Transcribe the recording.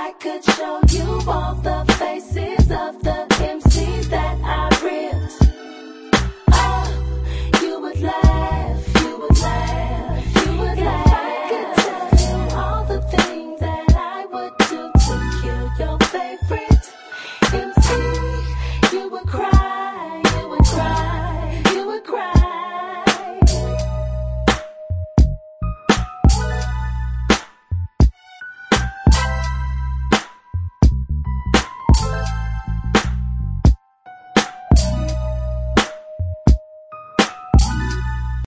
I could show you all the faces of the